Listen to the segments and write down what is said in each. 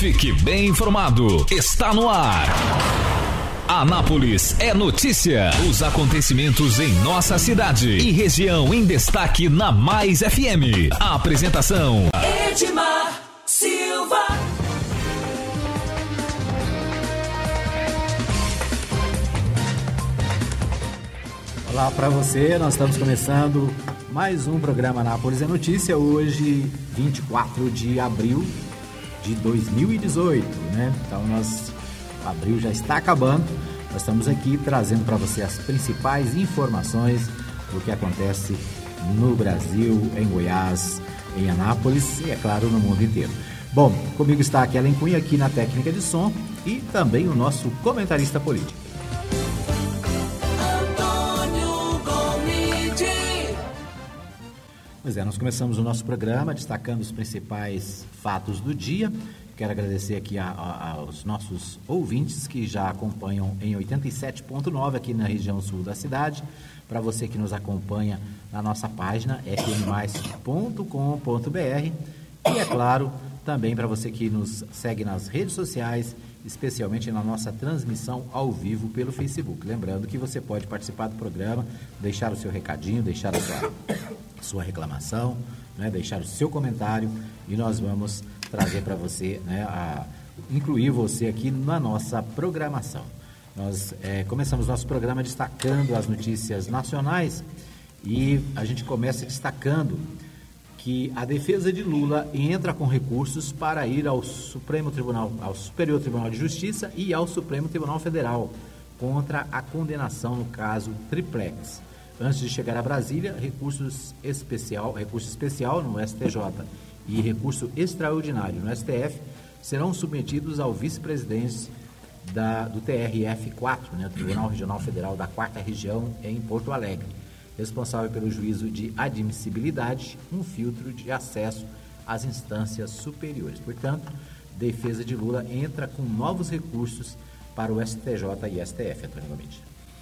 Fique bem informado. Está no ar. Anápolis é notícia. Os acontecimentos em nossa cidade e região em destaque na Mais FM. A apresentação: Edmar Silva. Olá para você, nós estamos começando mais um programa Anápolis é Notícia, hoje 24 de abril de 2018, né? Então abril já está acabando, nós estamos aqui trazendo para você as principais informações do que acontece no Brasil, em Goiás, em Anápolis e, é claro, no mundo inteiro. Bom, comigo está a Kellen Cunha aqui na técnica de som e também o nosso comentarista político. Pois é, nós começamos o nosso programa destacando os principais fatos do dia. Quero agradecer aqui aos nossos ouvintes que já acompanham em 87.9 aqui na região sul da cidade. Para você que nos acompanha na nossa página fmmais.com.br e, é claro, também para você que nos segue nas redes sociais, especialmente na nossa transmissão ao vivo pelo Facebook. Lembrando que você pode participar do programa, deixar o seu recadinho, deixar a sua reclamação, né, deixar o seu comentário e nós vamos trazer para você, né, incluir você aqui na nossa programação. Nós começamos nosso programa destacando as notícias nacionais e a gente começa destacando que a defesa de Lula entra com recursos para ir ao Superior Tribunal de Justiça e ao Supremo Tribunal Federal contra a condenação no caso Triplex. Antes de chegar a Brasília, recurso especial no STJ e recurso extraordinário no STF serão submetidos ao vice-presidente do TRF4, né, Tribunal Regional Federal da 4ª Região em Porto Alegre, responsável pelo juízo de admissibilidade, um filtro de acesso às instâncias superiores. Portanto, defesa de Lula entra com novos recursos para o STJ e STF, Antônio Gomes.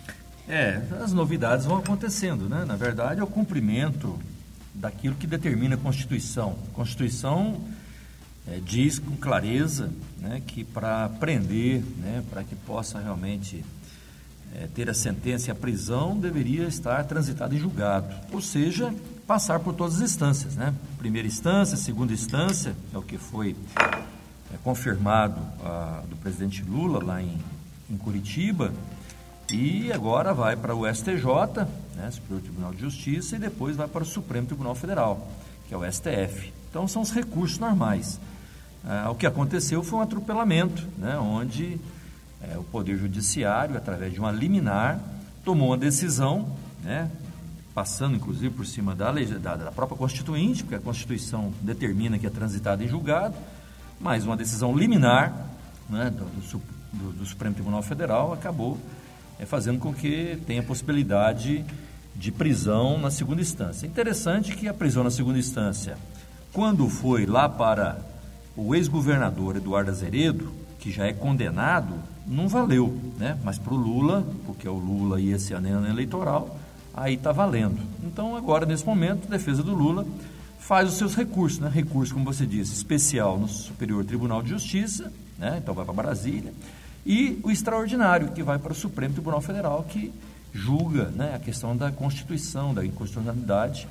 As novidades vão acontecendo, né? Na verdade, é o cumprimento daquilo que determina a Constituição. A Constituição diz com clareza, né, que para prender, né, para que possa realmente ter a sentença e a prisão, deveria estar transitado em julgado, ou seja, passar por todas as instâncias, né? Primeira instância, segunda instância, é o que foi confirmado do presidente Lula lá em Curitiba, e agora vai para o STJ, né, Superior Tribunal de Justiça, e depois vai para o Supremo Tribunal Federal, que é o STF. Então, são os recursos normais. O que aconteceu foi um atropelamento, né, onde o Poder Judiciário, através de uma liminar, tomou uma decisão, né, passando, inclusive, por cima da própria Constituinte, porque a Constituição determina que é transitado em julgado, mas uma decisão liminar, né, do Supremo Tribunal Federal acabou fazendo com que tenha possibilidade de prisão na segunda instância. É interessante que a prisão na segunda instância, quando foi lá para o ex-governador Eduardo Azeredo, que já é condenado, não valeu, né? Mas para o Lula, porque o Lula ia ser ano eleitoral, aí está valendo. Então, agora, nesse momento, a defesa do Lula faz os seus recursos, né? Recurso, como você disse, especial no Superior Tribunal de Justiça, né? Então vai para Brasília, e o extraordinário, que vai para o Supremo Tribunal Federal, que julga, né, a questão da Constituição, da inconstitucionalidade.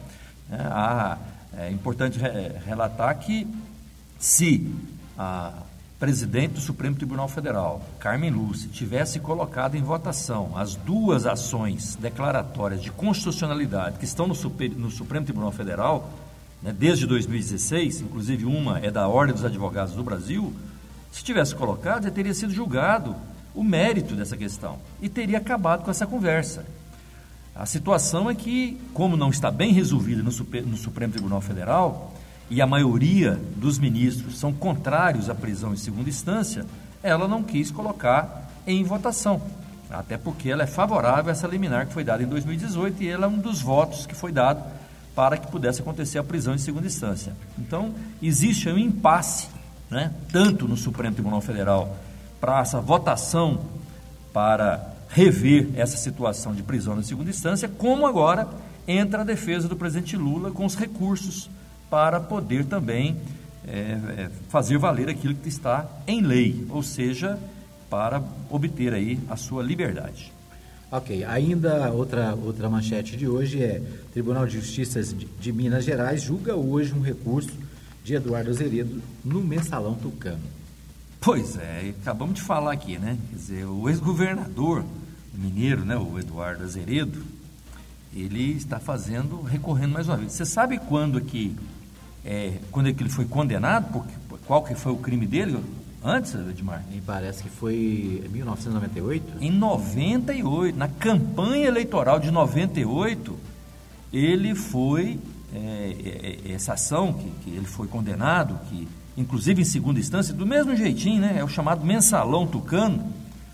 É importante relatar que se a presidente do Supremo Tribunal Federal, Carmen Lúcia, tivesse colocado em votação as duas ações declaratórias de constitucionalidade que estão no Supremo Tribunal Federal, né, desde 2016, inclusive uma é da Ordem dos Advogados do Brasil, se tivesse colocado, já teria sido julgado o mérito dessa questão e teria acabado com essa conversa. A situação é que, como não está bem resolvida no Supremo Tribunal Federal e a maioria dos ministros são contrários à prisão em segunda instância, ela não quis colocar em votação, até porque ela é favorável a essa liminar que foi dada em 2018 e ela é um dos votos que foi dado para que pudesse acontecer a prisão em segunda instância. Então, existe um impasse, né, tanto no Supremo Tribunal Federal para essa votação para rever essa situação de prisão na segunda instância, como agora entra a defesa do presidente Lula com os recursos para poder também fazer valer aquilo que está em lei, ou seja, para obter aí a sua liberdade. Ok, ainda outra manchete de hoje é: Tribunal de Justiça de Minas Gerais julga hoje um recurso de Eduardo Azeredo no Mensalão Tucano. Pois é, acabamos de falar aqui, né? Quer dizer, o ex-governador mineiro, né, o Eduardo Azeredo, ele está recorrendo mais uma vez. Você sabe quando que ele foi condenado? Qual que foi o crime dele antes, Edmar? Me parece que foi em 1998? Em 98, na campanha eleitoral de 98, ele foi, essa ação que ele foi condenado, que inclusive em segunda instância, do mesmo jeitinho, né? É o chamado Mensalão Tucano.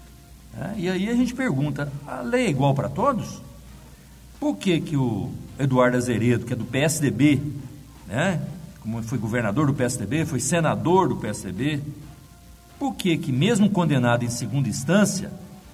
E aí a gente pergunta, a lei é igual para todos? Por que o Eduardo Azeredo, que é do PSDB, né? Como foi governador do PSDB, foi senador do PSDB, por que mesmo condenado em segunda instância,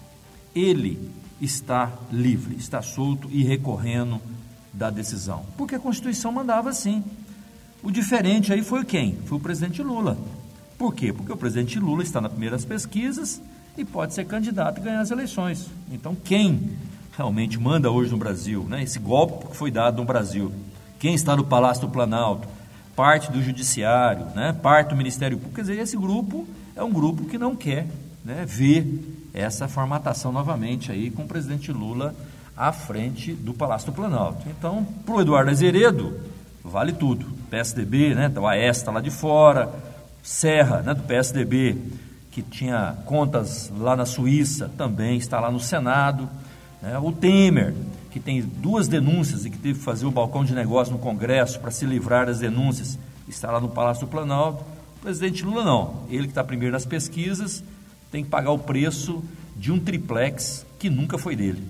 ele está livre, está solto e recorrendo da decisão? Porque a Constituição mandava assim. O diferente aí foi quem? Foi o presidente Lula. Por quê? Porque o presidente Lula está nas primeiras pesquisas e pode ser candidato e ganhar as eleições. Então, quem realmente manda hoje no Brasil, né? Esse golpe que foi dado no Brasil, quem está no Palácio do Planalto, parte do Judiciário, né? Parte do Ministério Público, quer dizer, esse grupo é um grupo que não quer, né, ver essa formatação novamente aí com o presidente Lula à frente do Palácio do Planalto. Então, para o Eduardo Azeredo, vale tudo. PSDB, né, o Aécio está lá de fora, Serra, né, do PSDB, que tinha contas lá na Suíça, também está lá no Senado, né, o Temer, que tem 2 denúncias e que teve que fazer o balcão de negócio no Congresso para se livrar das denúncias, está lá no Palácio do Planalto. O presidente Lula não, ele que está primeiro nas pesquisas, tem que pagar o preço de um triplex que nunca foi dele.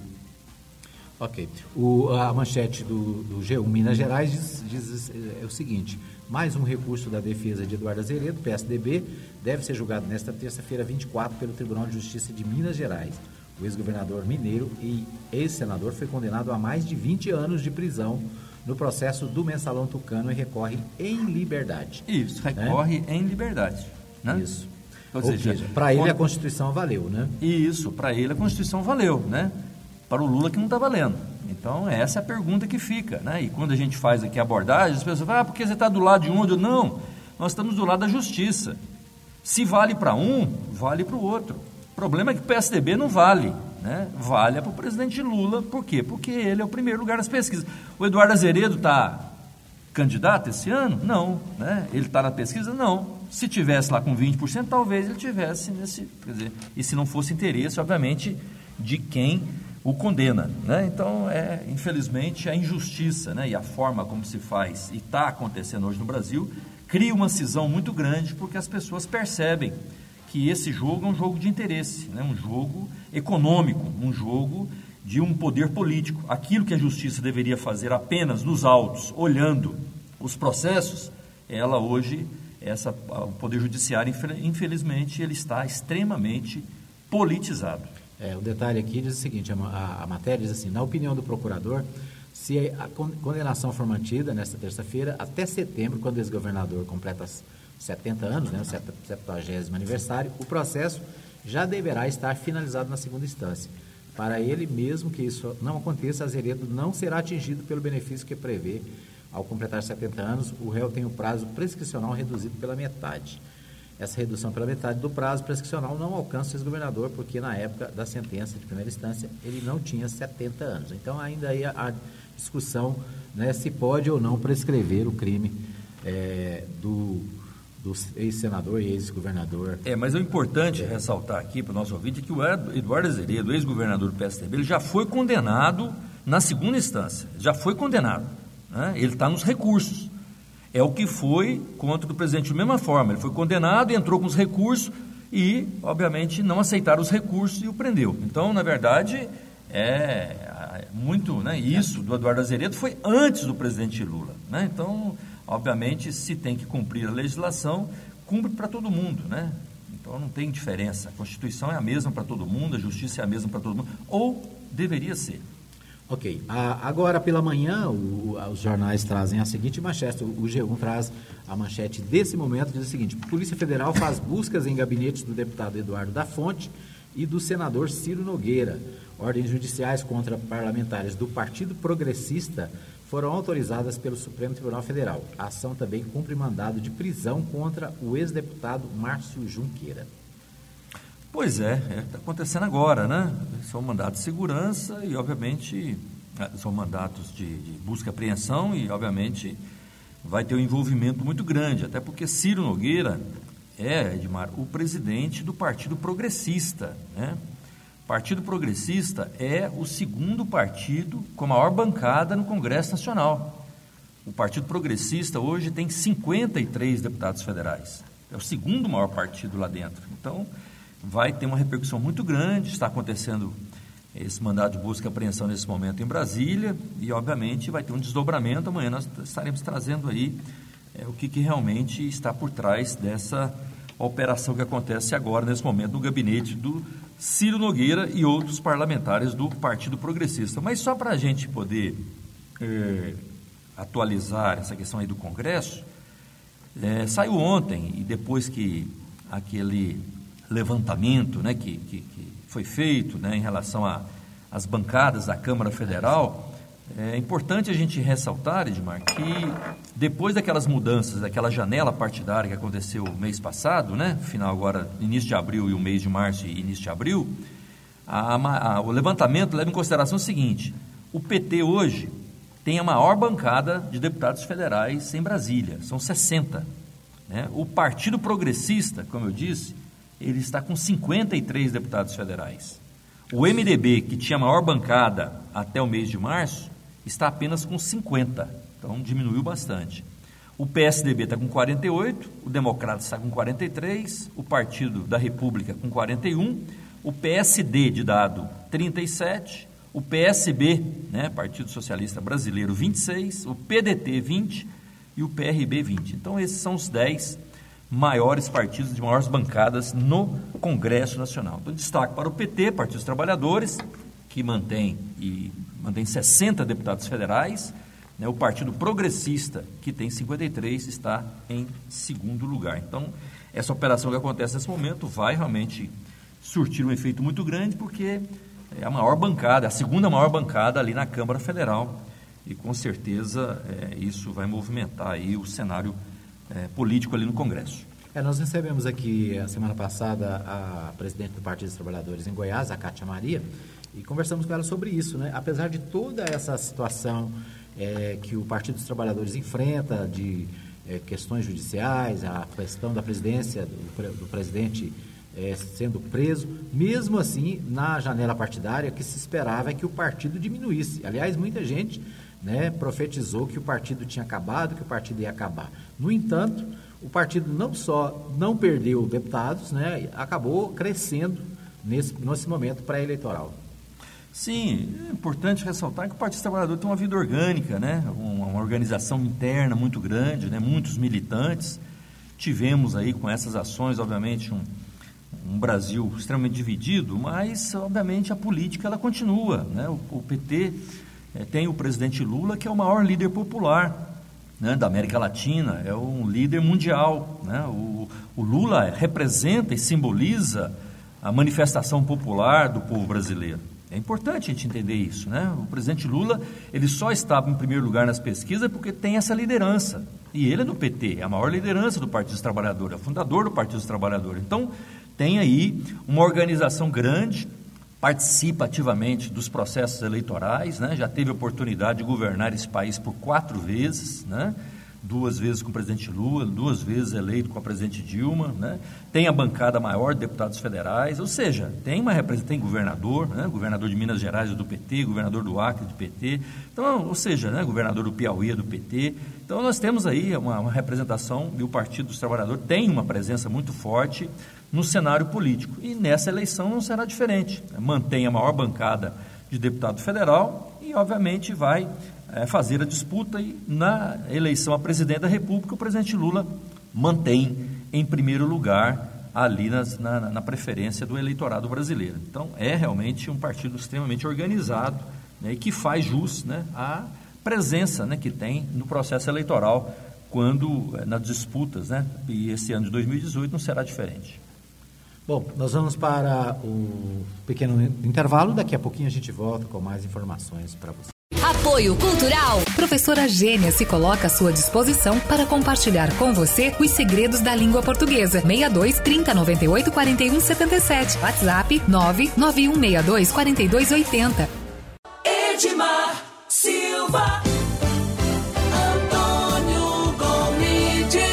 Ok. A manchete do G1 Minas Gerais diz o seguinte: mais um recurso da defesa de Eduardo Azeredo, PSDB, deve ser julgado nesta terça-feira 24 pelo Tribunal de Justiça de Minas Gerais. O ex-governador mineiro e ex-senador foi condenado a mais de 20 anos de prisão no processo do Mensalão Tucano e recorre em liberdade. Isso, recorre em liberdade. Né? Isso. Ou seja, para ele a Constituição valeu, né? Isso, para ele a Constituição valeu, né? Para o Lula que não está valendo. Então, essa é a pergunta que fica, né? E quando a gente faz aqui a abordagem, as pessoas falam, porque você está do lado de um ou do outro? Não, nós estamos do lado da justiça. Se vale para um, vale para o outro. O problema é que o PSDB não vale, né? Vale para o presidente Lula. Por quê? Porque ele é o primeiro lugar nas pesquisas. O Eduardo Azeredo está candidato esse ano? Não. Né? Ele está na pesquisa? Não. Se tivesse lá com 20%, talvez ele tivesse nesse... Quer dizer, e se não fosse interesse, obviamente, de quem o condena, né? Então, infelizmente, a injustiça, né, e a forma como se faz, e está acontecendo hoje no Brasil, cria uma cisão muito grande, porque as pessoas percebem que esse jogo é um jogo de interesse, né, um jogo econômico, um jogo de um poder político. Aquilo que a justiça deveria fazer apenas nos autos, olhando os processos, ela hoje, o Poder Judiciário, infelizmente, ele está extremamente politizado. O detalhe aqui diz o seguinte, a matéria diz assim: na opinião do procurador, se a condenação for mantida nesta terça-feira, até setembro, quando o ex-governador completa 70 anos, né, o 70º aniversário, o processo já deverá estar finalizado na segunda instância. Para ele, mesmo que isso não aconteça, Azeredo não será atingido pelo benefício que prevê. Ao completar 70 anos, o réu tem o prazo prescricional reduzido pela metade. Essa redução pela metade do prazo prescricional não alcança o ex-governador, porque na época da sentença de primeira instância ele não tinha 70 anos. Então, ainda aí a discussão, né, se pode ou não prescrever o crime do ex-senador e ex-governador. Mas o importante ressaltar aqui para o nosso ouvinte é que o Eduardo Azeredo, ex-governador do PSDB, ele já foi condenado na segunda instância, já foi condenado, né? Ele está nos recursos. É o que foi contra o presidente da mesma forma. Ele foi condenado, entrou com os recursos e, obviamente, não aceitaram os recursos e o prendeu. Então, na verdade, muito, né, isso do Eduardo Azeredo foi antes do presidente Lula, né? Então, obviamente, se tem que cumprir a legislação, cumpre para todo mundo, né? Então, não tem diferença. A Constituição é a mesma para todo mundo, a justiça é a mesma para todo mundo, ou deveria ser. Ok. Agora pela manhã, os jornais trazem a seguinte manchete. O G1 traz a manchete desse momento, diz o seguinte: Polícia Federal faz buscas em gabinetes do deputado Eduardo da Fonte e do senador Ciro Nogueira. Ordens judiciais contra parlamentares do Partido Progressista foram autorizadas pelo Supremo Tribunal Federal. A ação também cumpre mandado de prisão contra o ex-deputado Márcio Junqueira. Pois é, está acontecendo agora, né? São mandados de segurança e, obviamente, são mandatos de busca e apreensão e, obviamente, vai ter um envolvimento muito grande, até porque Ciro Nogueira é, Edmar, o presidente do Partido Progressista, né? O Partido Progressista é o segundo partido com a maior bancada no Congresso Nacional. O Partido Progressista hoje tem 53 deputados federais. É o segundo maior partido lá dentro. Então, vai ter uma repercussão muito grande. Está acontecendo esse mandado de busca e apreensão nesse momento em Brasília e, obviamente, vai ter um desdobramento. Amanhã nós estaremos trazendo aí o que realmente está por trás dessa operação que acontece agora, nesse momento, no gabinete do Ciro Nogueira e outros parlamentares do Partido Progressista. Mas só para a gente poder atualizar essa questão aí do Congresso, saiu ontem, e depois que aquele levantamento, né, que foi feito, né, em relação às bancadas da Câmara Federal, é importante a gente ressaltar, Edmar, que depois daquelas mudanças, daquela janela partidária que aconteceu mês passado, né, final agora, início de abril e o mês de março e início de abril, o levantamento leva em consideração o seguinte: o PT hoje tem a maior bancada de deputados federais em Brasília, são 60. Né? O Partido Progressista, como eu disse, ele está com 53 deputados federais. O MDB, que tinha a maior bancada até o mês de março, está apenas com 50, então diminuiu bastante. O PSDB está com 48, o Democrata está com 43, o Partido da República com 41, o PSD de dado 37, o PSB, né, Partido Socialista Brasileiro, 26, o PDT 20 e o PRB 20. Então esses são os 10 maiores partidos, de maiores bancadas no Congresso Nacional. Então destaque para o PT, Partido dos Trabalhadores, que mantém 60 deputados federais, né? O Partido Progressista, que tem 53, está em segundo lugar. Então, essa operação que acontece nesse momento vai realmente surtir um efeito muito grande, porque é a maior bancada, a segunda maior bancada ali na Câmara Federal, e com certeza isso vai movimentar aí o cenário político ali no Congresso. Nós recebemos aqui, a semana passada, a presidente do Partido dos Trabalhadores em Goiás, a Cátia Maria, e conversamos com ela sobre isso, né? Apesar de toda essa situação que o Partido dos Trabalhadores enfrenta, de questões judiciais, a questão da presidência do presidente sendo preso, mesmo assim, na janela partidária, que se esperava que o partido diminuísse. Aliás, muita gente, né, profetizou que o partido tinha acabado, que o partido ia acabar. No entanto, o partido não só não perdeu deputados, né, acabou crescendo nesse momento pré-eleitoral. Sim, é importante ressaltar que o Partido Trabalhador tem uma vida orgânica, né? Uma organização interna muito grande, né? Muitos militantes. Tivemos aí com essas ações, obviamente, um Brasil extremamente dividido, mas, obviamente, a política ela continua, né? O PT tem o presidente Lula, que é o maior líder popular, né, da América Latina, é um líder mundial, né? O Lula representa e simboliza a manifestação popular do povo brasileiro. É importante a gente entender isso, né? O presidente Lula, ele só estava em primeiro lugar nas pesquisas porque tem essa liderança. E ele é do PT, é a maior liderança do Partido dos Trabalhadores, é o fundador do Partido dos Trabalhadores. Então, tem aí uma organização grande, participa ativamente dos processos eleitorais, né? Já teve a oportunidade de governar esse país por 4 vezes, né? 2 vezes com o presidente Lula, 2 vezes eleito com a presidente Dilma, né? Tem a bancada maior de deputados federais, ou seja, tem governador, né? Governador de Minas Gerais do PT, governador do Acre do PT, então, ou seja, né? Governador do Piauí do PT. Então nós temos aí uma representação, e o Partido dos Trabalhadores tem uma presença muito forte no cenário político, e nessa eleição não será diferente. Mantém a maior bancada de deputado federal e, obviamente, vai fazer a disputa, e na eleição a presidente da República, o presidente Lula mantém em primeiro lugar ali na preferência do eleitorado brasileiro. Então, é realmente um partido extremamente organizado, né, e que faz jus, né, à presença, né, que tem no processo eleitoral quando nas disputas, né, e esse ano de 2018 não será diferente. Bom, nós vamos para o pequeno intervalo, daqui a pouquinho a gente volta com mais informações para você. Apoio Cultural. Professora Gênia se coloca à sua disposição para compartilhar com você os segredos da língua portuguesa. 62 30 98 41 77. WhatsApp 99162 4280. Edmar Silva, Antônio Gomide.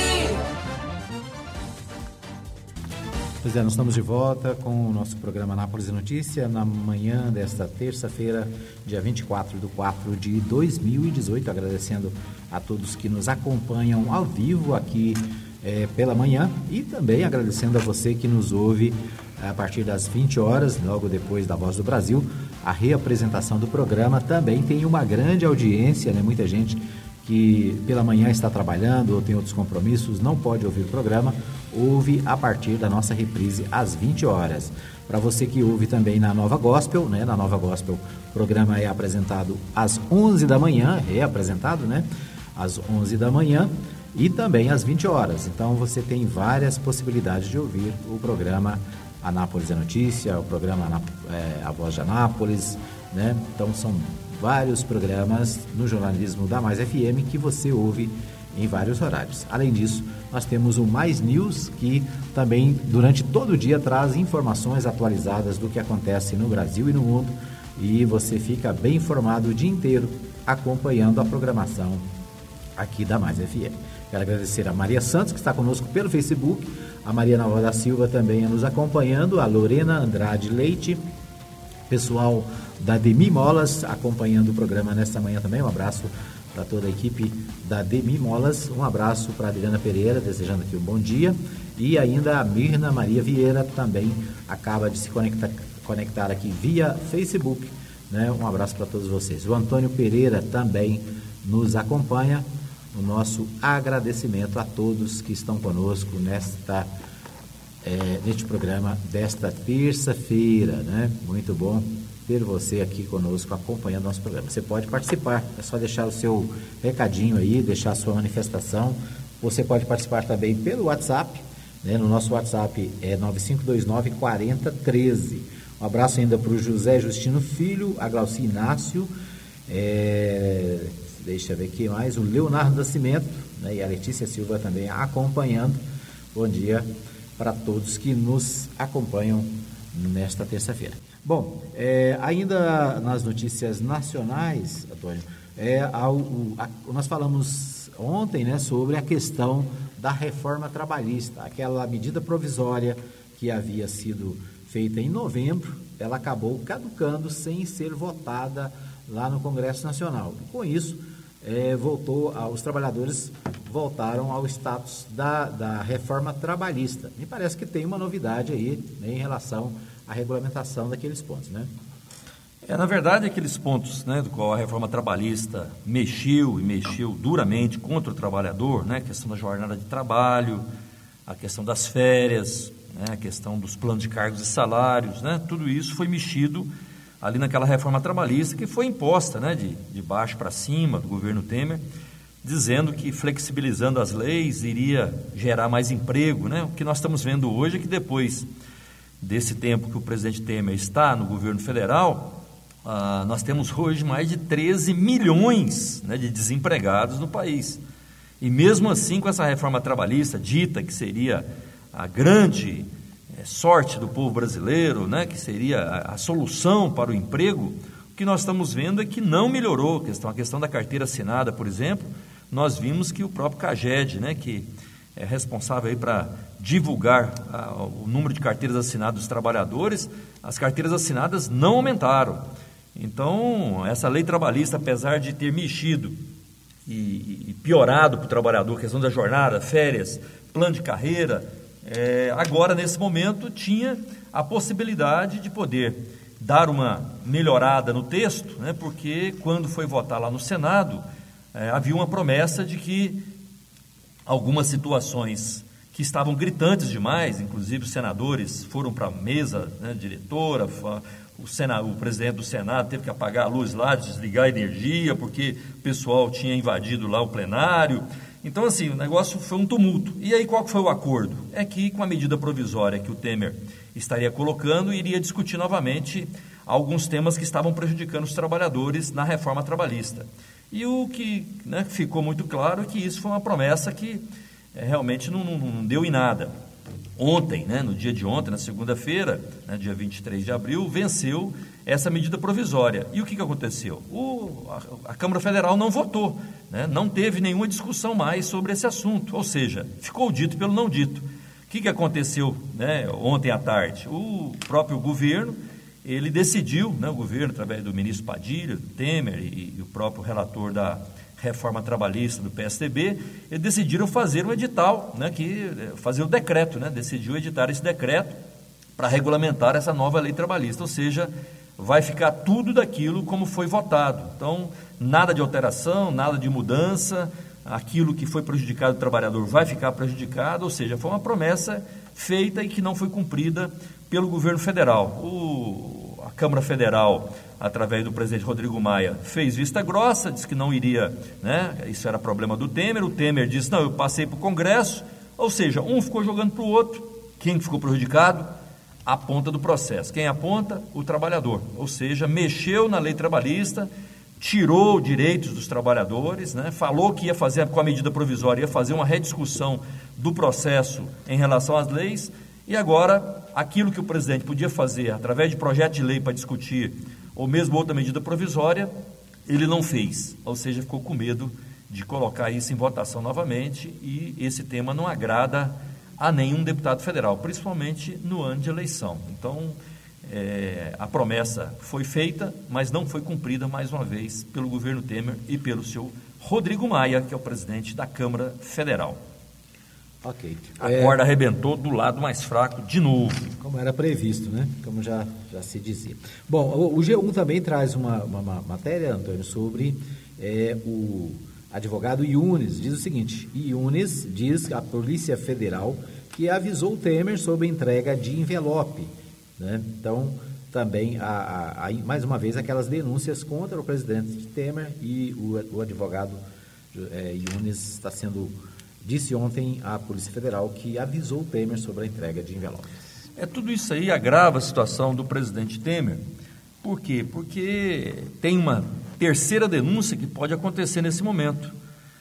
Pois é, nós estamos de volta com o nosso programa Anápolis e Notícia na manhã desta terça-feira, dia 24/4 de 2018, agradecendo a todos que nos acompanham ao vivo aqui pela manhã e também agradecendo a você que nos ouve a partir das 20 horas, logo depois da Voz do Brasil. A reapresentação do programa também tem uma grande audiência, né? Muita gente que pela manhã está trabalhando ou tem outros compromissos, não pode ouvir o programa, ouve a partir da nossa reprise às 20 horas. Para você que ouve também na Nova Gospel, né? Na Nova Gospel, o programa é apresentado às 11 da manhã, reapresentado, né? Às 11 da manhã e também às 20 horas. Então você tem várias possibilidades de ouvir o programa Anápolis é Notícia, o programa A Voz de Anápolis, né? Então são vários programas no jornalismo da Mais FM que você ouve em vários horários. Além disso, nós temos o Mais News, que também durante todo o dia traz informações atualizadas do que acontece no Brasil e no mundo, e você fica bem informado o dia inteiro acompanhando a programação aqui da Mais FM. Quero agradecer a Maria Santos, que está conosco pelo Facebook, a Maria Nova da Silva também nos acompanhando, a Lorena Andrade Leite, pessoal da Demi Molas acompanhando o programa nesta manhã também. Um abraço para toda a equipe da Demi Molas, um abraço para a Adriana Pereira, desejando aqui um bom dia, e ainda a Mirna Maria Vieira também acaba de se conectar aqui via Facebook, né? Um abraço para todos vocês. O Antônio Pereira também nos acompanha. O nosso agradecimento a todos que estão conosco neste programa desta terça-feira, né? Muito bom ter você aqui conosco acompanhando nosso programa. Você pode participar, é só deixar o seu recadinho aí, deixar a sua manifestação. Você pode participar também pelo WhatsApp, né? No nosso WhatsApp é 9529-4013. Um abraço ainda para o José Justino Filho, a Glauci Inácio, deixa eu ver aqui mais, o Leonardo Nascimento, né? E a Letícia Silva também acompanhando. Bom dia para todos que nos acompanham nesta terça-feira. Bom, ainda nas notícias nacionais, Antônio, nós falamos ontem, né, sobre a questão da reforma trabalhista, aquela medida provisória que havia sido feita em novembro, ela acabou caducando sem ser votada lá no Congresso Nacional. E com isso, os trabalhadores voltaram ao status da reforma trabalhista. Me parece que tem uma novidade aí, né, em relação à regulamentação daqueles pontos, né? Na verdade, aqueles pontos, né, do qual a reforma trabalhista mexeu duramente contra o trabalhador, né, a questão da jornada de trabalho, a questão das férias, né, a questão dos planos de cargos e salários, né, tudo isso foi mexido ali naquela reforma trabalhista que foi imposta, né, de baixo para cima do governo Temer, dizendo que flexibilizando as leis iria gerar mais emprego, né? O que nós estamos vendo hoje é que depois desse tempo que o presidente Temer está no governo federal, nós temos hoje mais de 13 milhões, né, de desempregados no país. E mesmo assim, com essa reforma trabalhista dita que seria a grande sorte do povo brasileiro, né, que seria a solução para o emprego, o que nós estamos vendo é que não melhorou a questão da carteira assinada, por exemplo. Nós vimos que o próprio CAGED, né, que é responsável aí para divulgar o número de carteiras assinadas dos trabalhadores, as carteiras assinadas não aumentaram. Então, essa lei trabalhista, apesar de ter mexido e piorado para o trabalhador, a questão da jornada, férias, plano de carreira, agora, nesse momento, tinha a possibilidade de poder dar uma melhorada no texto, né, porque quando foi votar lá no Senado, havia uma promessa de que algumas situações que estavam gritantes demais, inclusive os senadores foram para a mesa, né, diretora, o presidente do Senado teve que apagar a luz lá, desligar a energia, porque o pessoal tinha invadido lá o plenário. Então, assim, o negócio foi um tumulto. E aí, qual que foi o acordo? É que, com a medida provisória que o Temer estaria colocando, iria discutir novamente alguns temas que estavam prejudicando os trabalhadores na reforma trabalhista. E o que ficou muito claro é que isso foi uma promessa que realmente não deu em nada. Ontem, no dia de ontem, na segunda-feira, dia 23 de abril, venceu essa medida provisória. E o que aconteceu? A Câmara Federal não votou, não teve nenhuma discussão mais sobre esse assunto, ou seja, ficou dito pelo não dito. O que aconteceu ontem à tarde? O próprio governo, ele decidiu, o governo, através do ministro Padilha, do Temer e o próprio relator da reforma trabalhista do PSDB, eles decidiram fazer um edital, fazer o decreto, decidiu editar esse decreto para regulamentar essa nova lei trabalhista, ou seja, vai ficar tudo daquilo como foi votado. Então, nada de alteração, nada de mudança, aquilo que foi prejudicado o trabalhador vai ficar prejudicado, ou seja, foi uma promessa feita e que não foi cumprida pelo governo federal. A Câmara Federal, através do presidente Rodrigo Maia, fez vista grossa, disse que não iria, isso era problema do Temer, o Temer disse, não, eu passei para o Congresso, ou seja, um ficou jogando para o outro. Quem ficou prejudicado? A ponta do processo. Quem aponta? O trabalhador, ou seja, mexeu na lei trabalhista, tirou direitos dos trabalhadores, falou que ia fazer, com a medida provisória, ia fazer uma rediscussão do processo em relação às leis, e agora, aquilo que o presidente podia fazer através de projeto de lei para discutir, ou mesmo outra medida provisória, ele não fez, ou seja, ficou com medo de colocar isso em votação novamente, e esse tema não agrada a nenhum deputado federal, principalmente no ano de eleição. Então, a promessa foi feita, mas não foi cumprida, mais uma vez, pelo governo Temer e pelo seu Rodrigo Maia, que é o presidente da Câmara Federal. Ok. A corda arrebentou do lado mais fraco de novo. Como era previsto, Como já se dizia. Bom, o G1 também traz uma matéria, Antônio, sobre o advogado Yunes. Diz o seguinte: Yunes diz à Polícia Federal que avisou o Temer sobre a entrega de envelope. Então, também, mais uma vez, aquelas denúncias contra o presidente Temer, e o advogado Yunes disse ontem à Polícia Federal que avisou o Temer sobre a entrega de envelopes. Tudo isso aí agrava a situação do presidente Temer. Por quê? Porque tem uma terceira denúncia que pode acontecer nesse momento.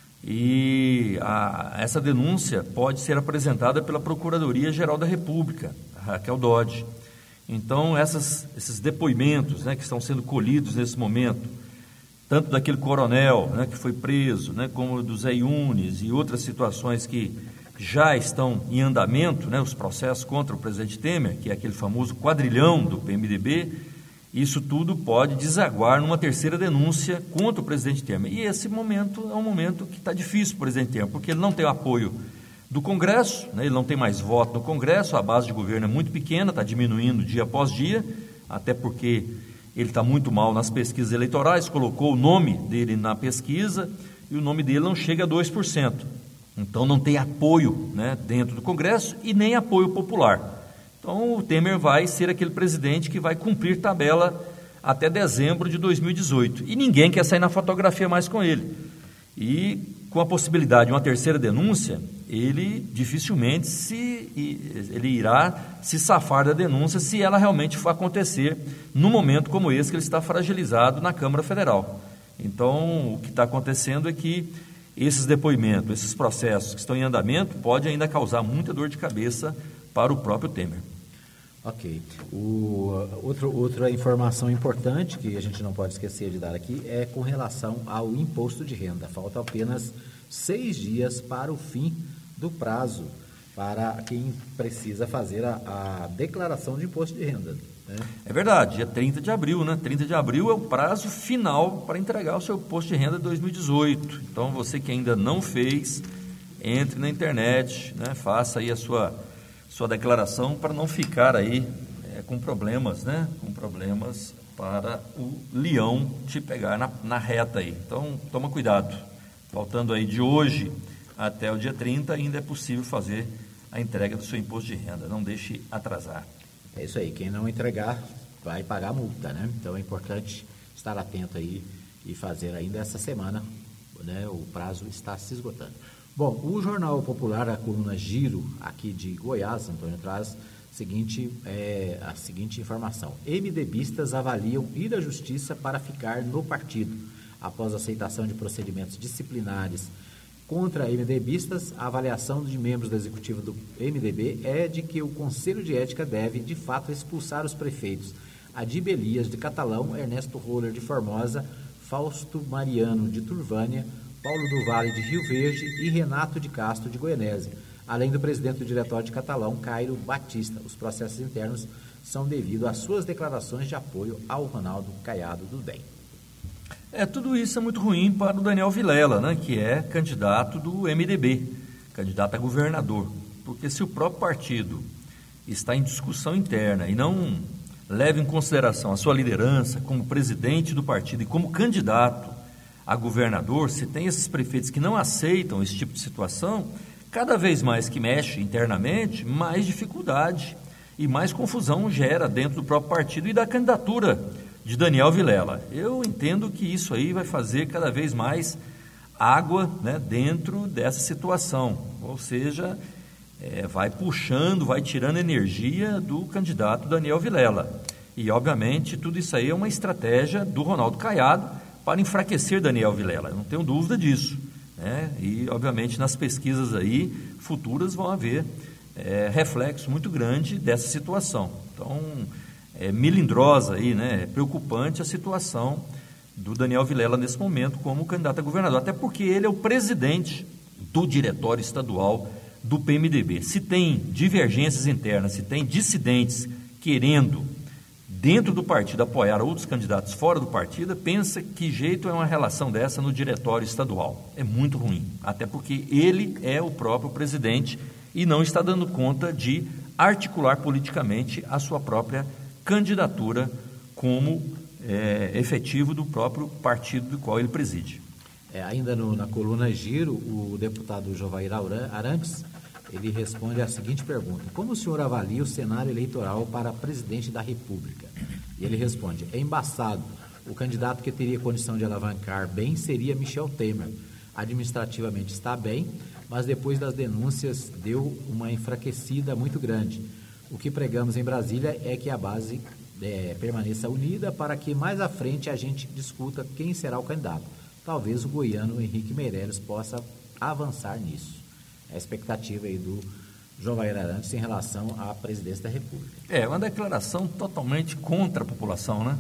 E essa denúncia pode ser apresentada pela Procuradoria-Geral da República, a Raquel Dodge. Então, esses depoimentos que estão sendo colhidos nesse momento, tanto daquele coronel que foi preso, como do Zé Yunes e outras situações que já estão em andamento, os processos contra o presidente Temer, que é aquele famoso quadrilhão do PMDB, isso tudo pode desaguar numa terceira denúncia contra o presidente Temer. E esse momento é um momento que está difícil para o presidente Temer, porque ele não tem o apoio do Congresso, ele não tem mais voto no Congresso, a base de governo é muito pequena, está diminuindo dia após dia, até porque ele está muito mal nas pesquisas eleitorais, colocou o nome dele na pesquisa e o nome dele não chega a 2%. Então não tem apoio dentro do Congresso e nem apoio popular. Então o Temer vai ser aquele presidente que vai cumprir tabela até dezembro de 2018. E ninguém quer sair na fotografia mais com ele. E com a possibilidade de uma terceira denúncia, ele dificilmente ele irá se safar da denúncia se ela realmente for acontecer num momento como esse que ele está fragilizado na Câmara Federal. Então, o que está acontecendo é que esses depoimentos, esses processos que estão em andamento, podem ainda causar muita dor de cabeça para o próprio Temer. Ok. Outra informação importante que a gente não pode esquecer de dar aqui é com relação ao imposto de renda. Falta apenas 6 dias para o fim do prazo para quem precisa fazer a declaração de imposto de renda. É verdade, dia 30 de abril, 30 de abril é o prazo final para entregar o seu imposto de renda de 2018. Então, você que ainda não fez, entre na internet, faça aí a sua declaração para não ficar aí com problemas, com problemas para o leão te pegar na reta aí. Então, toma cuidado. Faltando aí de hoje até o dia 30, ainda é possível fazer a entrega do seu imposto de renda. Não deixe atrasar. É isso aí. Quem não entregar vai pagar multa, né? Então é importante estar atento aí e fazer ainda essa semana, né? O prazo está se esgotando. Bom, o Jornal Popular, a coluna Giro, aqui de Goiás, Antônio, traz a seguinte informação. MDBistas avaliam ir à justiça para ficar no partido. Após a aceitação de procedimentos disciplinares contra MDBistas, a avaliação de membros do executivo do MDB é de que o Conselho de Ética deve, de fato, expulsar os prefeitos Adib Elias de Catalão, Ernesto Roller de Formosa, Fausto Mariano de Turvânia, Paulo do Vale de Rio Verde e Renato de Castro de Goianésia, além do presidente do Diretório de Catalão, Cairo Batista. Os processos internos são devido às suas declarações de apoio ao Ronaldo Caiado do DEM. Tudo isso é muito ruim para o Daniel Vilela, né, que é candidato do MDB, candidato a governador. Porque se o próprio partido está em discussão interna e não leva em consideração a sua liderança como presidente do partido e como candidato a governador, se tem esses prefeitos que não aceitam esse tipo de situação, cada vez mais que mexe internamente, mais dificuldade e mais confusão gera dentro do próprio partido e da candidatura de Daniel Vilela. Eu entendo que isso aí vai fazer cada vez mais água, né, dentro dessa situação, ou seja, vai puxando, vai tirando energia do candidato Daniel Vilela. E, obviamente, tudo isso aí é uma estratégia do Ronaldo Caiado para enfraquecer Daniel Vilela, eu não tenho dúvida disso, né? E, obviamente, nas pesquisas aí futuras vão haver reflexo muito grande dessa situação. Então, é melindrosa aí, né? É preocupante a situação do Daniel Vilela nesse momento como candidato a governador, até porque ele é o presidente do diretório estadual do PMDB. Se tem divergências internas, se tem dissidentes querendo dentro do partido apoiar outros candidatos fora do partido, pensa que jeito é uma relação dessa no diretório estadual. É muito ruim, até porque ele é o próprio presidente e não está dando conta de articular politicamente a sua própria candidatura como efetivo do próprio partido do qual ele preside. Ainda na coluna Giro, o deputado Jovair Arantes, ele responde a seguinte pergunta: como o senhor avalia o cenário eleitoral para presidente da República? E ele responde: é embaçado. O candidato que teria condição de alavancar bem seria Michel Temer. Administrativamente está bem, mas depois das denúncias deu uma enfraquecida muito grande. O que pregamos em Brasília é que a base permaneça unida para que mais à frente a gente discuta quem será o candidato. Talvez o goiano Henrique Meirelles possa avançar nisso. A expectativa aí do Jovair Arantes em relação à presidência da República. É uma declaração totalmente contra a população, né?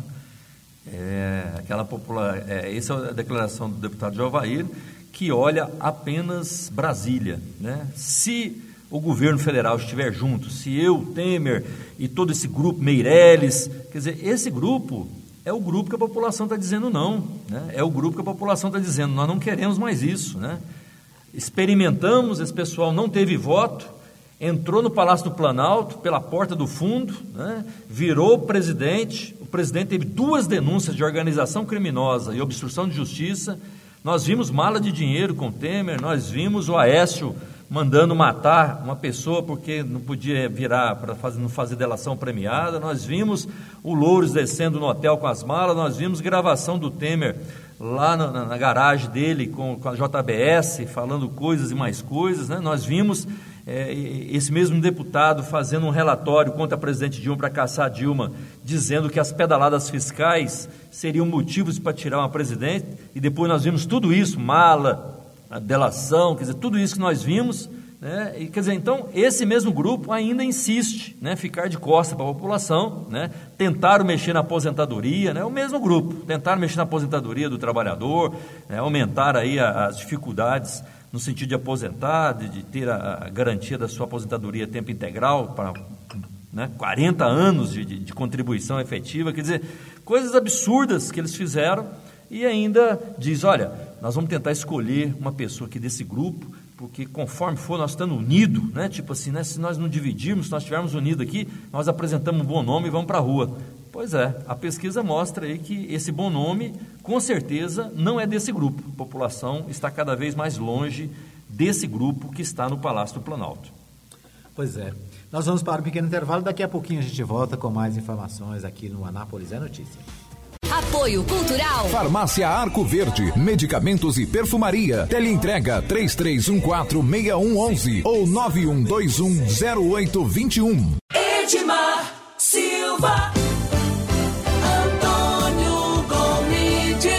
Essa é a declaração do deputado Jovair, que olha apenas Brasília, né? Se o governo federal estiver junto, se eu, Temer e todo esse grupo, Meirelles, quer dizer, esse grupo é o grupo que a população está dizendo não, né? É o grupo que a população está dizendo, nós não queremos mais isso, né? Experimentamos, esse pessoal não teve voto, entrou no Palácio do Planalto pela porta do fundo, né? Virou presidente, o presidente teve 2 denúncias de organização criminosa e obstrução de justiça, nós vimos mala de dinheiro com Temer, nós vimos o Aécio mandando matar uma pessoa porque não podia virar para não fazer delação premiada, nós vimos o Louros descendo no hotel com as malas, nós vimos gravação do Temer lá na garagem dele com a JBS, falando coisas e mais coisas, né? Nós vimos esse mesmo deputado fazendo um relatório contra a presidente Dilma para caçar a Dilma, dizendo que as pedaladas fiscais seriam motivos para tirar uma presidente, e depois nós vimos tudo isso, mala, a delação, quer dizer, tudo isso que nós vimos, né? E, quer dizer, então, esse mesmo grupo ainda insiste, né, ficar de costas para a população, né? Tentaram mexer na aposentadoria, né? O mesmo grupo, tentaram mexer na aposentadoria do trabalhador, né? Aumentar aí as dificuldades no sentido de aposentar, de ter a garantia da sua aposentadoria a tempo integral para, né, 40 anos de contribuição efetiva, quer dizer, coisas absurdas que eles fizeram, e ainda diz, olha, nós vamos tentar escolher uma pessoa aqui desse grupo, porque conforme for nós estando unidos, né, tipo assim, né, se nós não dividirmos, se nós estivermos unidos aqui, nós apresentamos um bom nome e vamos para a rua. Pois é, a pesquisa mostra aí que esse bom nome, com certeza, não é desse grupo. A população está cada vez mais longe desse grupo que está no Palácio do Planalto. Pois é. Nós vamos para um pequeno intervalo, daqui a pouquinho a gente volta com mais informações aqui no Anápolis é Notícia. Apoio Cultural. Farmácia Arco Verde, medicamentos e perfumaria. Teleentrega 33146111 ou 91210821. Edmar Silva, Antônio Gomide.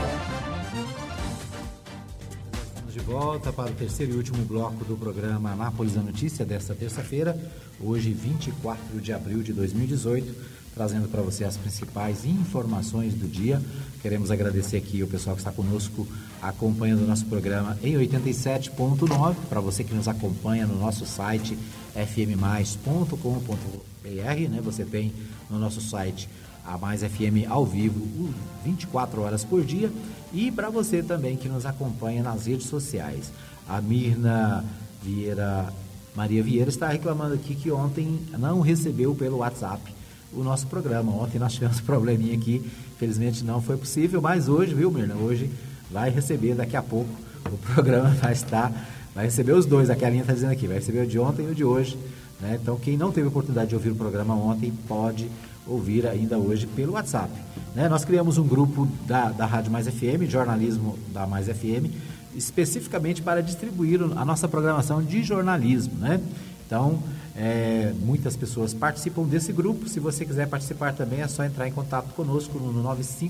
Estamos de volta para o terceiro e último bloco do programa Anápolis é Notícia desta terça-feira, hoje 24 de abril de 2018. Trazendo para você as principais informações do dia. Queremos agradecer aqui o pessoal que está conosco acompanhando o nosso programa em 87.9, para você que nos acompanha no nosso site fmmais.com.br, né? Você tem no nosso site a Mais FM ao vivo 24 horas por dia, e para você também que nos acompanha nas redes sociais. A Mirna Maria Vieira está reclamando aqui que ontem não recebeu pelo WhatsApp o nosso programa. Ontem nós tivemos um probleminha aqui, infelizmente não foi possível, mas hoje, viu, Mirna? Hoje vai receber, daqui a pouco o programa vai receber os dois, aqui a linha está dizendo aqui, vai receber o de ontem e o de hoje, né? Então quem não teve oportunidade de ouvir o programa ontem pode ouvir ainda hoje pelo WhatsApp, né? Nós criamos um grupo da Rádio Mais FM, jornalismo da Mais FM, especificamente para distribuir a nossa programação de jornalismo, né? Então, muitas pessoas participam desse grupo. Se você quiser participar também, é só entrar em contato conosco no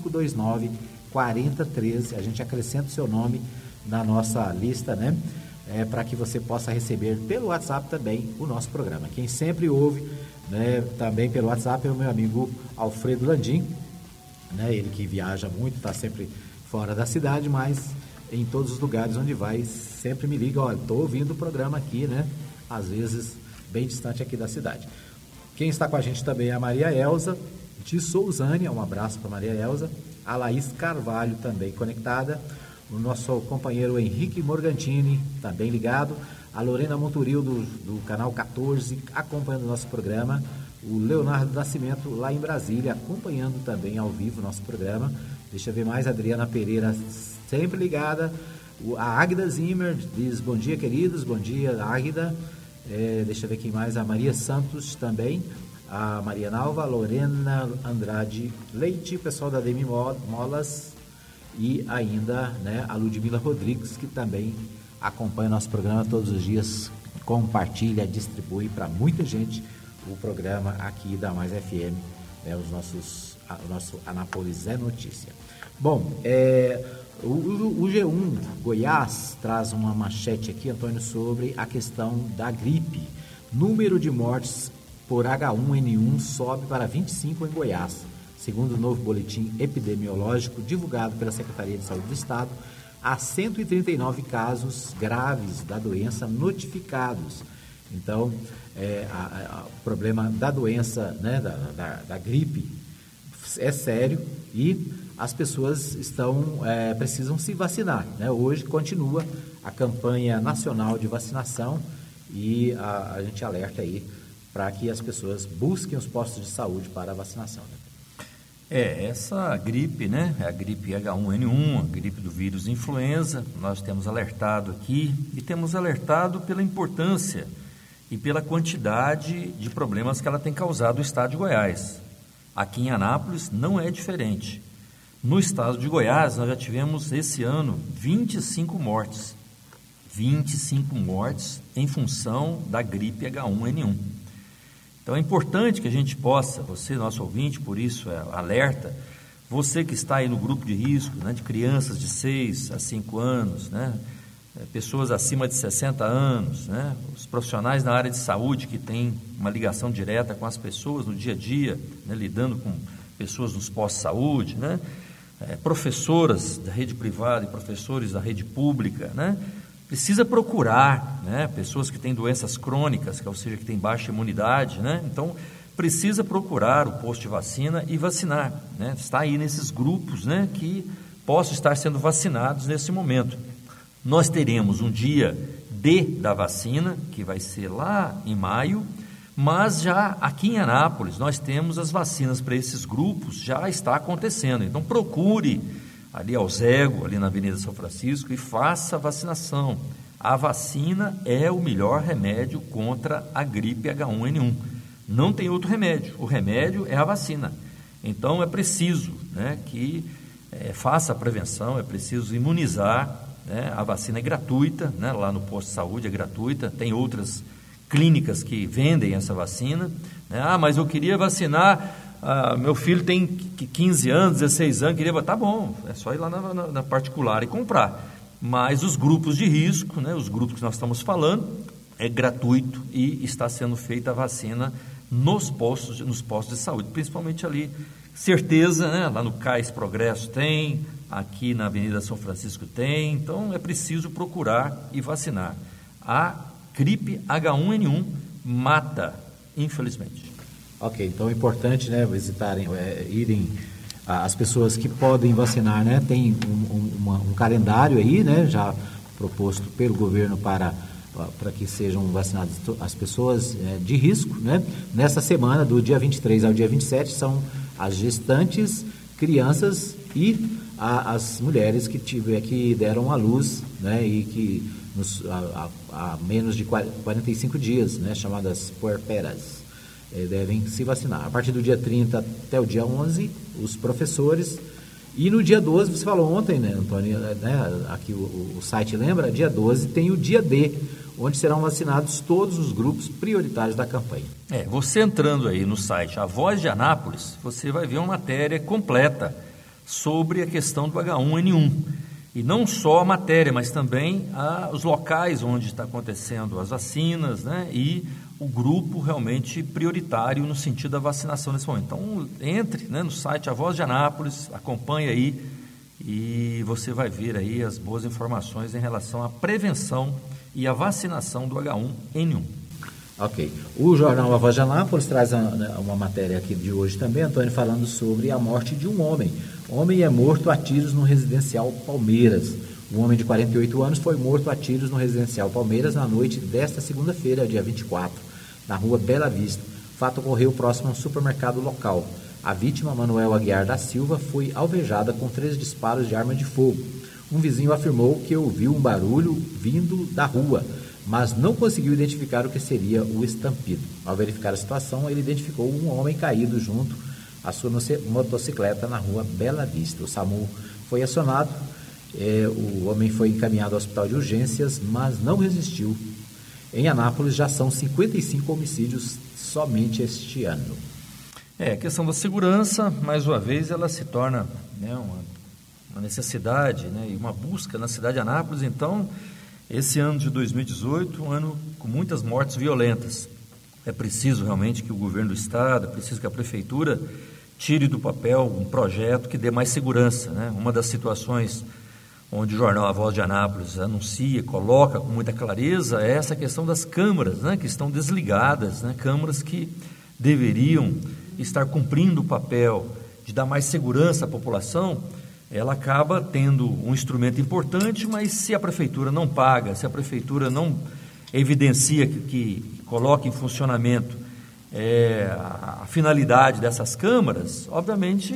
9529-4013. A gente acrescenta o seu nome na nossa lista, né? Para que você possa receber pelo WhatsApp também o nosso programa. Quem sempre ouve, né, também pelo WhatsApp é o meu amigo Alfredo Landim, né? Ele que viaja muito, está sempre fora da cidade, mas em todos os lugares onde vai, sempre me liga, olha, estou ouvindo o programa aqui, né? Às vezes bem distante aqui da cidade. Quem está com a gente também é a Maria Elza de Sousânia, um abraço para Maria Elza, a Laís Carvalho também conectada, o nosso companheiro Henrique Morgantini também ligado, a Lorena Monturil do canal 14 acompanhando o nosso programa, o Leonardo Nascimento lá em Brasília acompanhando também ao vivo o nosso programa. Deixa eu ver mais, a Adriana Pereira sempre ligada, a Águida Zimmer diz bom dia, queridos, bom dia, Águida. Deixa eu ver quem mais, a Maria Santos também, a Maria Nalva, a Lorena Andrade Leite, o pessoal da Demi Molas e ainda, né, a Ludmila Rodrigues, que também acompanha nosso programa todos os dias, compartilha, distribui para muita gente o programa aqui da Mais FM, né, o nosso Anápolis é Notícia. Bom, o G1 Goiás traz uma manchete aqui, Antônio, sobre a questão da gripe. Número de mortes por H1N1 sobe para 25 em Goiás. Segundo o novo boletim epidemiológico divulgado pela Secretaria de Saúde do Estado, há 139 casos graves da doença notificados. Então, o problema da doença, né, da gripe é sério e as pessoas precisam se vacinar, né? Hoje continua a campanha nacional de vacinação e a gente alerta aí para que as pessoas busquem os postos de saúde para a vacinação, né? Essa gripe, né? É a gripe H1N1, a gripe do vírus influenza. Nós temos alertado aqui e temos alertado pela importância e pela quantidade de problemas que ela tem causado no estado de Goiás. Aqui em Anápolis não é diferente. No estado de Goiás, nós já tivemos esse ano 25 mortes. 25 mortes em função da gripe H1N1. Então é importante que a gente possa, você, nosso ouvinte, por isso alerta, você que está aí no grupo de risco, né, de crianças de 6 a 5 anos, né, pessoas acima de 60 anos, né, os profissionais na área de saúde que têm uma ligação direta com as pessoas no dia a dia, né, lidando com pessoas nos postos de saúde, né, professoras da rede privada e professores da rede pública, né, precisa procurar, né, pessoas que têm doenças crônicas, ou seja, que têm baixa imunidade, né, então precisa procurar o posto de vacina e vacinar, né, está aí nesses grupos, né, que possam estar sendo vacinados nesse momento. Nós teremos um dia D da vacina, que vai ser lá em maio, mas já aqui em Anápolis nós temos as vacinas para esses grupos, já está acontecendo, então procure ali ao Zego, ali na Avenida São Francisco, e faça a vacinação. A vacina é o melhor remédio contra a gripe H1N1. Não tem outro remédio. O remédio é a vacina. Então, é preciso, né, que faça a prevenção, é preciso imunizar, né? A vacina é gratuita, né? Lá no posto de saúde é gratuita, tem outras clínicas que vendem essa vacina, né? Mas eu queria vacinar, meu filho tem 15 anos, 16 anos, tá bom, é só ir lá na particular e comprar. Mas os grupos de risco, né? Os grupos que nós estamos falando, é gratuito e está sendo feita a vacina nos postos de saúde, principalmente ali, Certeza, né? Lá no Cais Progresso tem, aqui na Avenida São Francisco tem, então é preciso procurar e vacinar. A gripe H1N1 mata, infelizmente. Ok, então é importante, né, irem as pessoas que podem vacinar, né, tem um calendário aí, né, já proposto pelo governo para que sejam vacinadas as pessoas de risco, né? Nessa semana, do dia 23 ao dia 27, são as gestantes, crianças e as mulheres que deram à luz, né? E que há menos de 45 dias, né? Chamadas puerperas, devem se vacinar. A partir do dia 30 até o dia 11, os professores. E no dia 12, você falou ontem, né, Antônio, né, aqui o site lembra, dia 12 tem o dia D, onde serão vacinados todos os grupos prioritários da campanha. Você entrando aí no site A Voz de Anápolis, você vai ver uma matéria completa sobre a questão do H1N1. E não só a matéria, mas também os locais onde está acontecendo as vacinas, né, e o grupo realmente prioritário no sentido da vacinação nesse momento. Então, entre, né, no site A Voz de Anápolis, acompanhe aí e você vai ver aí as boas informações em relação à prevenção e à vacinação do H1N1. Ok. O jornal A Voz de Anápolis traz uma matéria aqui de hoje também, Antônio, falando sobre a morte de um homem. O homem é morto a tiros no residencial Palmeiras. Um homem de 48 anos foi morto a tiros no residencial Palmeiras na noite desta segunda-feira, dia 24, na rua Bela Vista. O fato ocorreu próximo a um supermercado local. A vítima, Manuel Aguiar da Silva, foi alvejada com 3 disparos de arma de fogo. Um vizinho afirmou que ouviu um barulho vindo da rua, mas não conseguiu identificar o que seria o estampido. Ao verificar a situação, ele identificou um homem caído junto à sua motocicleta na rua Bela Vista. O SAMU foi acionado, o homem foi encaminhado ao hospital de urgências, mas não resistiu. Em Anápolis já são 55 homicídios somente este ano. A questão da segurança, mais uma vez, ela se torna, né, uma necessidade, né, e uma busca na cidade de Anápolis. Então, esse ano de 2018, um ano com muitas mortes violentas. É preciso realmente que o governo do estado, é preciso que a prefeitura tire do papel um projeto que dê mais segurança, né? Uma das situações onde o jornal A Voz de Anápolis anuncia, coloca com muita clareza, é essa questão das câmaras, né, que estão desligadas, né, câmaras que deveriam estar cumprindo o papel de dar mais segurança à população. Ela acaba tendo um instrumento importante, mas se a prefeitura não paga, se a prefeitura não evidencia que coloca em funcionamento a finalidade dessas câmaras, obviamente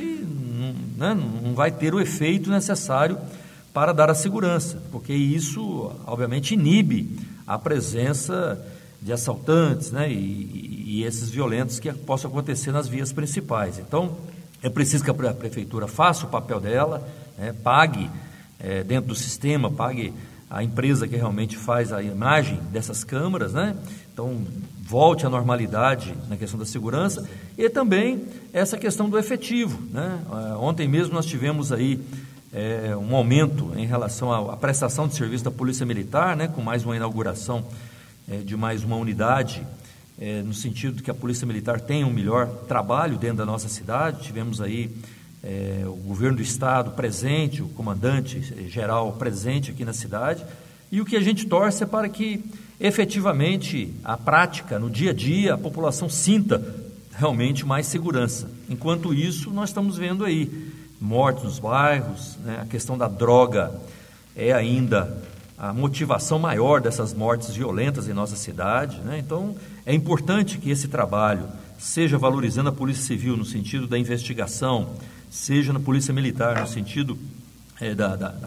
não vai ter o efeito necessário para dar a segurança, porque isso, obviamente, inibe a presença de assaltantes, né, e esses violentos que possam acontecer nas vias principais. Então, é preciso que a prefeitura faça o papel dela, né, pague dentro do sistema, pague a empresa que realmente faz a imagem dessas câmaras, né? Então, volte à normalidade na questão da segurança e também essa questão do efetivo, né? Ontem mesmo nós tivemos aí um aumento em relação à prestação de serviço da Polícia Militar, né, com mais uma inauguração de mais uma unidade, no sentido de que a Polícia Militar tenha um melhor trabalho dentro da nossa cidade. Tivemos aí o governo do estado presente, o comandante-geral presente aqui na cidade, e o que a gente torce é para que efetivamente a prática, no dia a dia, a população sinta realmente mais segurança. Enquanto isso, nós estamos vendo aí mortes nos bairros, né? A questão da droga é ainda a motivação maior dessas mortes violentas em nossa cidade, né? Então, é importante que esse trabalho seja valorizando a Polícia Civil no sentido da investigação, seja na Polícia Militar no sentido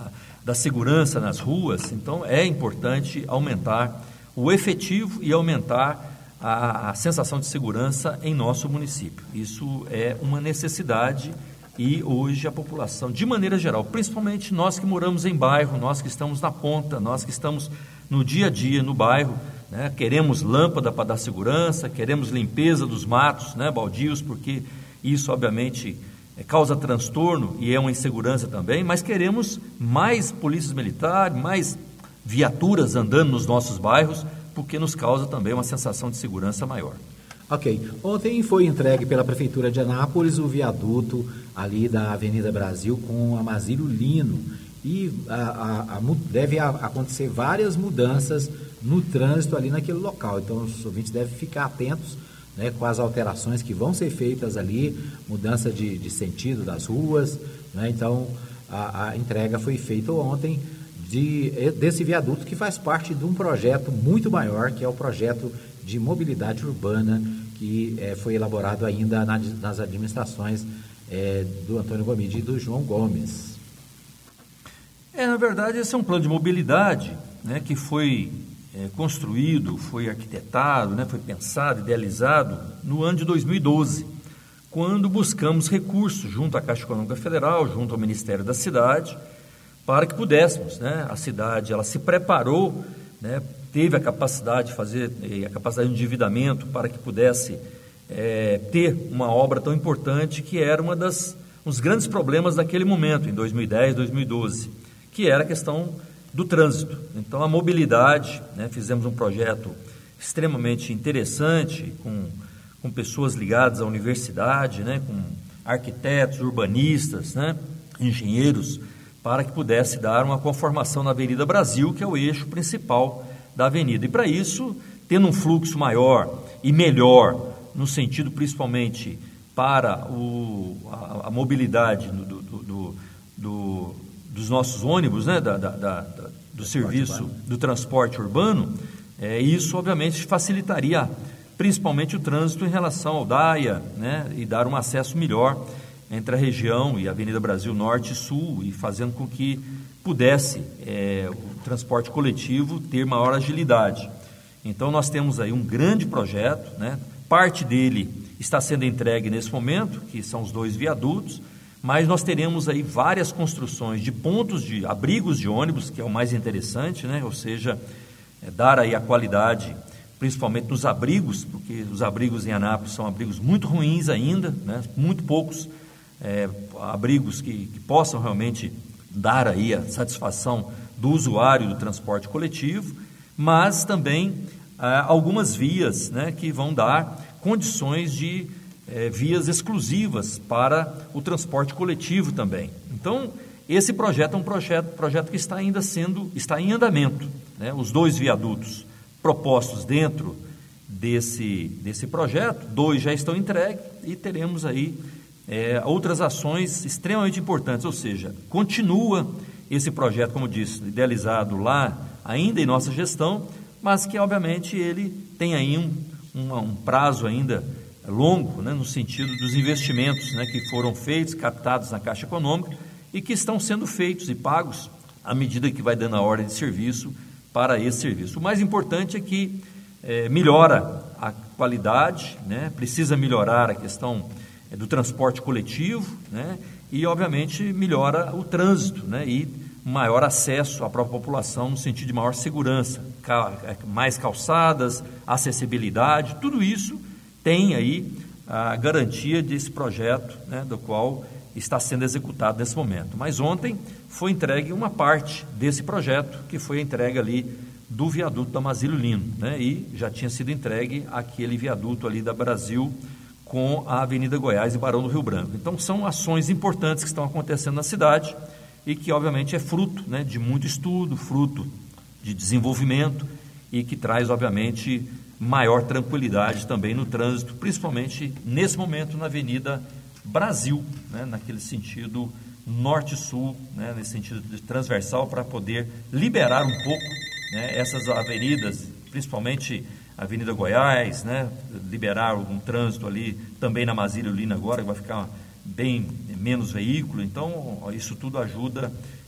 da segurança nas ruas, então é importante aumentar o efetivo e aumentar a sensação de segurança em nosso município. Isso é uma necessidade e hoje a população, de maneira geral, principalmente nós que moramos em bairro, nós que estamos na ponta, nós que estamos no dia a dia no bairro, né, queremos lâmpada para dar segurança, queremos limpeza dos matos, né, baldios, porque isso obviamente causa transtorno e é uma insegurança também, mas queremos mais polícias militares, mais viaturas andando nos nossos bairros, porque nos causa também uma sensação de segurança maior. Ok. Ontem foi entregue pela Prefeitura de Anápolis o viaduto ali da Avenida Brasil com Amazílio Lino e deve acontecer várias mudanças no trânsito ali naquele local. Então os ouvintes devem ficar atentos, né, com as alterações que vão ser feitas ali, mudança de sentido das ruas, né? Então a entrega foi feita ontem desse viaduto que faz parte de um projeto muito maior, que é o projeto de mobilidade urbana, que foi elaborado ainda nas administrações do Antônio Gomide e do João Gomes. Na verdade, esse é um plano de mobilidade, né, que foi construído, foi arquitetado, né, foi pensado, idealizado no ano de 2012, quando buscamos recursos junto à Caixa Econômica Federal, junto ao Ministério da Cidade, para que pudéssemos, né, a cidade ela se preparou, né, teve a capacidade de fazer, a capacidade de endividamento para que pudesse ter uma obra tão importante que era uns grandes problemas daquele momento, em 2010, 2012, que era a questão do trânsito. Então, a mobilidade, né, fizemos um projeto extremamente interessante, com pessoas ligadas à universidade, né, com arquitetos, urbanistas, né, engenheiros, para que pudesse dar uma conformação na Avenida Brasil, que é o eixo principal da avenida. E para isso, tendo um fluxo maior e melhor, no sentido principalmente para a mobilidade dos nossos ônibus, né, do serviço do transporte urbano, isso obviamente facilitaria principalmente o trânsito em relação ao DAIA, né, e dar um acesso melhor entre a região e a Avenida Brasil Norte e Sul, e fazendo com que pudesse o transporte coletivo ter maior agilidade. Então nós temos aí um grande projeto, né, parte dele está sendo entregue nesse momento, que são os 2 viadutos, mas nós teremos aí várias construções de pontos de abrigos de ônibus, que é o mais interessante, né, ou seja, dar aí a qualidade, principalmente nos abrigos, porque os abrigos em Anápolis são abrigos muito ruins ainda, né, muito poucos abrigos que possam realmente dar aí a satisfação do usuário do transporte coletivo, mas também algumas vias, né, que vão dar condições de vias exclusivas para o transporte coletivo também. Então, esse projeto é um projeto que está em andamento, né? Os 2 viadutos propostos dentro desse projeto, 2 já estão entregues e teremos aí outras ações extremamente importantes, ou seja, continua esse projeto, como disse, idealizado lá ainda em nossa gestão, mas que obviamente ele tem aí um prazo ainda longo, né, no sentido dos investimentos, né, que foram feitos, captados na Caixa Econômica e que estão sendo feitos e pagos à medida que vai dando a ordem de serviço para esse serviço. O mais importante é que melhora a qualidade, né, precisa melhorar a questão do transporte coletivo, né, e obviamente melhora o trânsito, né, e maior acesso à própria população no sentido de maior segurança, mais calçadas, acessibilidade, tudo isso tem aí a garantia desse projeto, né, do qual está sendo executado nesse momento. Mas ontem foi entregue uma parte desse projeto, que foi a entrega ali do viaduto da Amazílio Lino, né, e já tinha sido entregue aquele viaduto ali da Brasil com a Avenida Goiás e Barão do Rio Branco. Então, são ações importantes que estão acontecendo na cidade e que, obviamente, é fruto, né, de muito estudo, fruto de desenvolvimento e que traz, obviamente, maior tranquilidade também no trânsito, principalmente nesse momento na Avenida Brasil, né, naquele sentido norte-sul, né, nesse sentido de transversal, para poder liberar um pouco, né, essas avenidas, principalmente a Avenida Goiás, né, liberar algum trânsito ali, também na Amazílio Lino agora, que vai ficar bem menos veículo. Então, isso tudo ajuda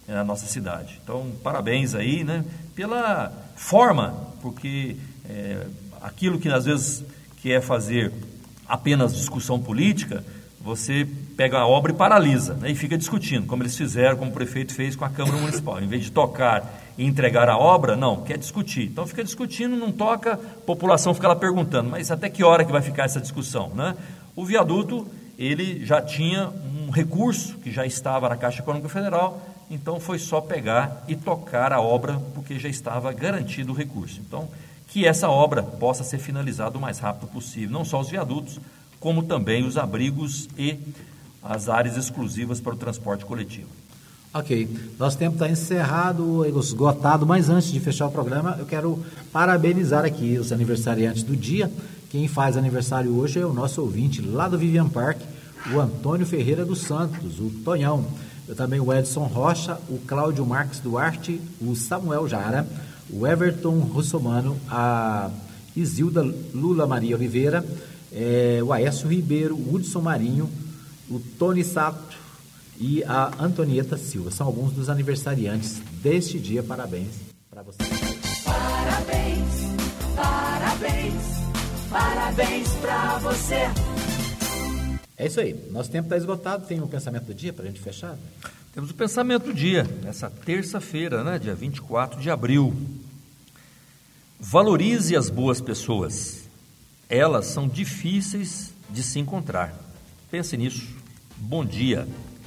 na nossa cidade. Então, parabéns aí, né, pela forma, porque aquilo que às vezes quer fazer apenas discussão política, você pega a obra e paralisa, né, e fica discutindo, como eles fizeram, como o prefeito fez com a Câmara Municipal. Em vez de tocar e entregar a obra, não, quer discutir. Então fica discutindo, não toca, a população fica lá perguntando, mas até que hora que vai ficar essa discussão, né? O viaduto, ele já tinha um recurso que já estava na Caixa Econômica Federal, então foi só pegar e tocar a obra, porque já estava garantido o recurso. Então, que essa obra possa ser finalizada o mais rápido possível, não só os viadutos, como também os abrigos e as áreas exclusivas para o transporte coletivo. Ok, nosso tempo está encerrado, esgotado, mas antes de fechar o programa, eu quero parabenizar aqui os aniversariantes do dia. Quem faz aniversário hoje é o nosso ouvinte lá do Vivian Park, o Antônio Ferreira dos Santos, o Tonhão. Eu também o Edson Rocha, o Cláudio Marques Duarte, o Samuel Jara, o Everton Russomano, a Isilda Lula Maria Oliveira, o Aécio Ribeiro, o Hudson Marinho, o Tony Sato e a Antonieta Silva. São alguns dos aniversariantes deste dia. Parabéns para vocês. Parabéns, parabéns, parabéns para você. É isso aí. Nosso tempo está esgotado. Tem um pensamento do dia para a gente fechar? Temos o pensamento do dia, nessa terça-feira, né, dia 24 de abril. Valorize as boas pessoas. Elas são difíceis de se encontrar. Pense nisso. Bom dia.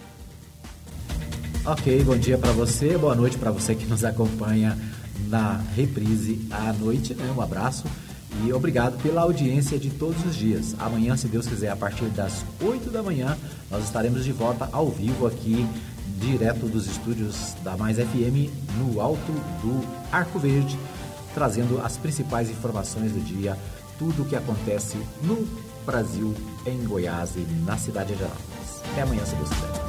Ok, bom dia para você, boa noite para você que nos acompanha na reprise à noite, né? Um abraço e obrigado pela audiência de todos os dias. Amanhã, se Deus quiser, a partir das 8 da manhã, nós estaremos de volta ao vivo aqui, direto dos estúdios da Mais FM, no alto do Arco Verde, trazendo as principais informações do dia, tudo o que acontece no Brasil, em Goiás e na cidade de Anápolis. Até amanhã, se Deus quiser.